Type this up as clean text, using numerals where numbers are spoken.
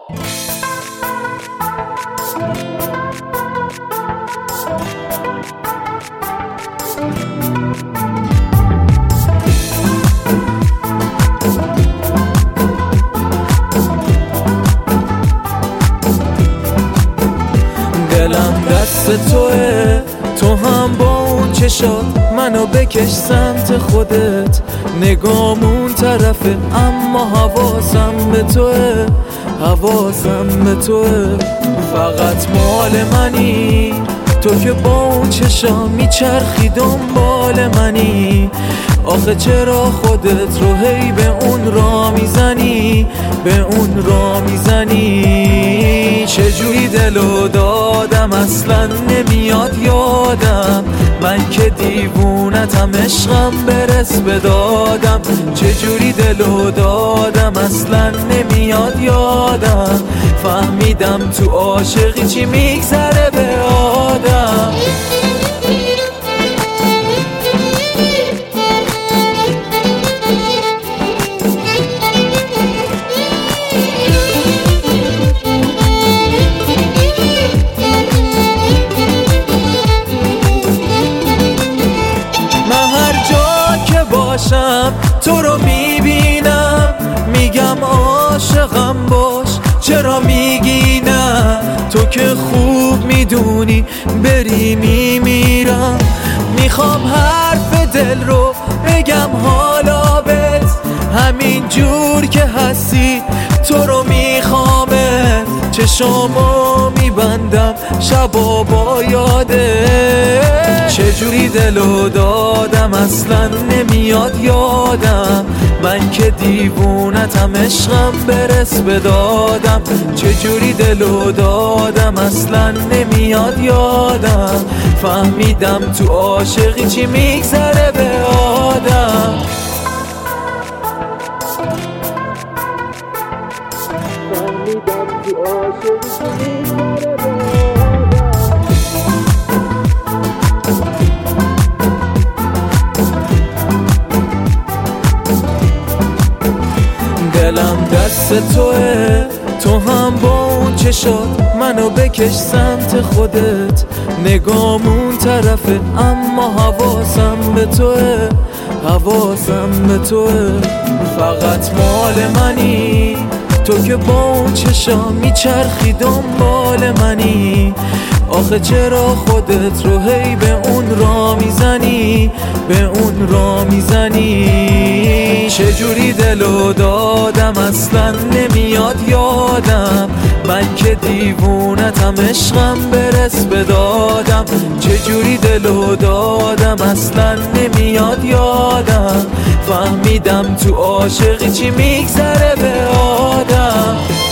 دلم دست توه، تو هم با اون چشات منو بکش سمت خودت. نگامون طرفه اما حواسم به توه، حواسم به توه. فقط مال منی تو که با اون چشا میچرخی دنبال منی. آخه چرا خودت رو هی به اون را میزنی، به اون را میزنی؟ چجوری دلو دادم اصلا نمیاد یادم، من که دیوونتم عشقم برس بدادم. چجوری دلو دادم اصلا نمیاد یادم، فهمیدم تو عاشقی چی میگذره به آدم. تو رو میبینم میگم عاشقم باش، چرا میگی نه؟ تو که خوب میدونی بری میمیرم. میخوام حرف دل رو بگم حالا بس، همین جور که هستی تو رو میخوامت. چشامو میبندم شبا با یاده، چجوری دلو دادم اصلا نمیاد یادم، من که دیوونتم عشقم برس بدادم. چجوری دلو دادم اصلا نمیاد یادم، فهمیدم تو عاشقی چی میگذره به آدم. فهمیدم تو عاشقی چی میگذره به دلم دست توه، تو هم با اون چشات منو بکش سمت خودت. نگامون طرفه اما حواسم به توه، حواسم به توه. فقط مال منی تو که با اون چشا میچرخی دنبال منی. آخه چرا خودت رو هی به اون را میزنی، به اون را میزنی؟ چجوری دلو دادم اصلا نمیاد یادم، من که دیوونتم عشقم برس بدادم. چجوری دلو دادم اصلا نمیاد یادم، فهمیدم تو عاشقی چی میگذره به آدم.